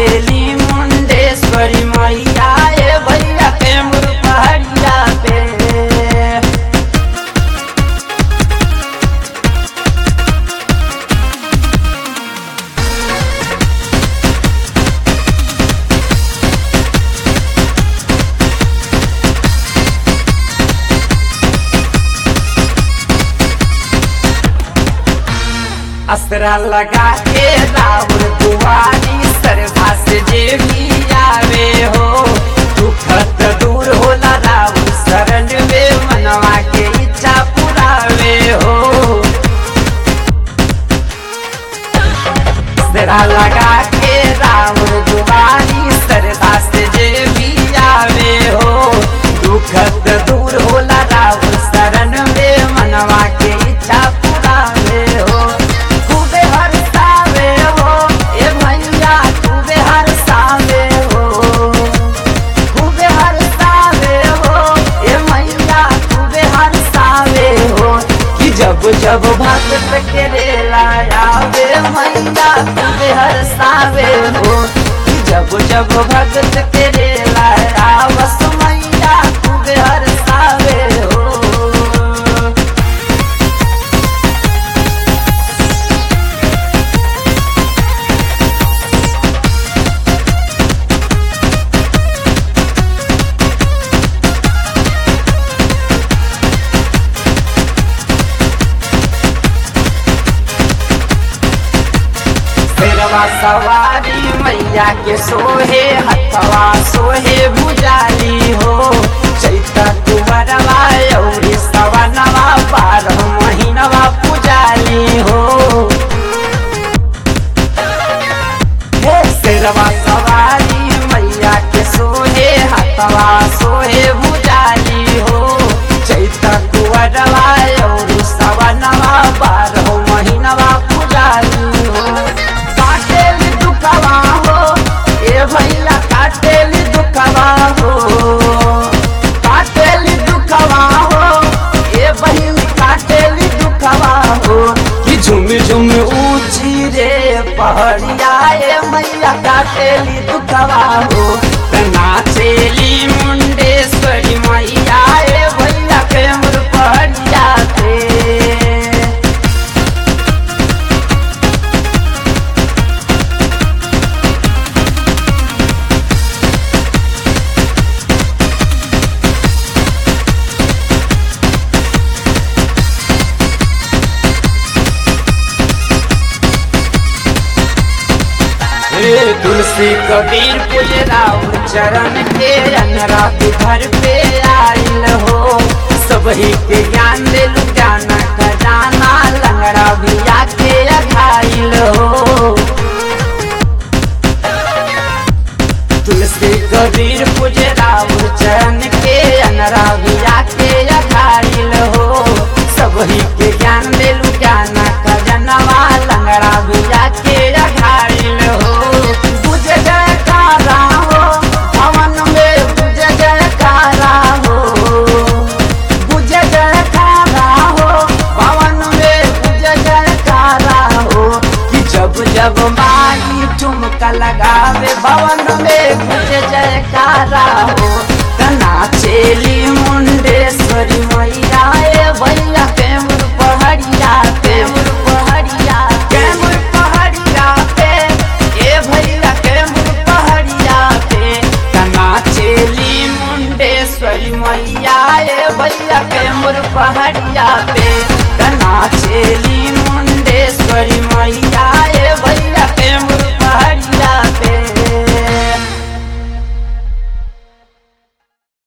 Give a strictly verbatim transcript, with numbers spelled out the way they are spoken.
नाचेली मुंडेश्वरी मैया ए भैया के मुर पहाड़िया पे। असरा लगा के राउर दुआरी सरधा से जे भी आवे हो, दुखत दूर होला राउर शरण में मनवा के इच्छा पुरावे हो। असरा लगा के राउर दुआरी सरधा से जे भी आवे हो, दुखत दूर होला राउर शरण में मनवा के इच्छा पुरावे हो। जब जब भक्त के लायावे मैया तुझे हरसावे हो, जब जब भक्त के लायावस मैया तुझे हरसावे हो। सवारी मैया के सोहे हथवा सोहे भुजाली हो, चैता कुंवरवा अउरी सवनवा बारह महीनवा पुजाली हो। हे शेरवा सवारी मैया के सोहे हथवा सोहे भुजाली हो, चैता कुंवरवा अउरी सवनवा बारह महीनवा पुजाली हो। भैया काटेली दुखवा हो, काटेली दुखवा हो, ए बहिन काटेली दुखवा हो। कि झुम झुम ऊंची रे पहाड़िया ए मैया काटेली दुखवा हो, नाचेली मुंडेश्वरी मैया ए भैया के मुर पहाड़िया पे। तुलसी कबीर पुजराउर चरण के अनरा घर पे आइल हो, सबही के ज्ञान दिलु जाना खजाना लंगड़ा भी आके अघाइल हो। तुलसी कबीर पुजराउर चरण के अनरा भी आके अघाइल हो, सबही के ज्ञान दिलु जाना खजनवा लंगड़ा भी आके अघाइल हो। जब माई ठुमका लगावे भवन में गुज जयकारा हो, नाचेली मुंडेश्वरी मैया ए भैया के मुर पहाड़िया पे। मुर पहाड़िया के मुर पहाड़िया पे ए भैया के मुर पहाड़िया पे, नाचेली मुंडेश्वरी मैया ए भैया के मुर पहाड़िया पे, नाचेली मुंडेश्वरी मैया।